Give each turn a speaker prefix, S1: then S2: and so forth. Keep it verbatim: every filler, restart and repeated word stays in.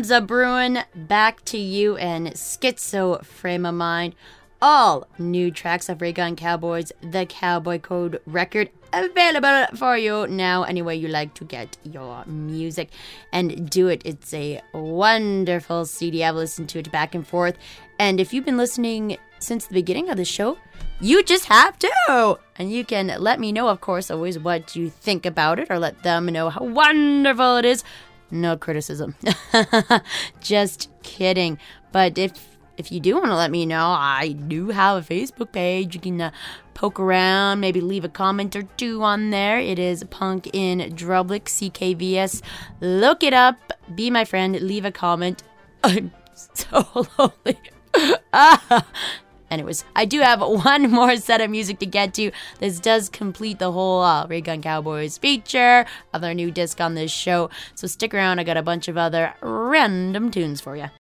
S1: Bonza Bruin, Back to You, and Schizo Frame of Mind. All new tracks of Ray Gun Cowboys, the Cowboy Code record, available for you now any way you like to get your music. And do it. It's a wonderful C D. I've listened to it back and forth. And if you've been listening since the beginning of the show, you just have to. And you can let me know, of course, always what you think about it, or let them know how wonderful it is. No criticism. Just kidding. But if if you do want to let me know, I do have a Facebook page. You can uh, poke around, maybe leave a comment or two on there. It is Punk in Drublic, C K V S. Look it up. Be my friend. Leave a comment. I'm so lonely. ah. Anyways, I do have one more set of music to get to. This does complete the whole uh, Ray Gun Cowboys feature of their new disc on this show. So stick around. I got a bunch of other random tunes for you.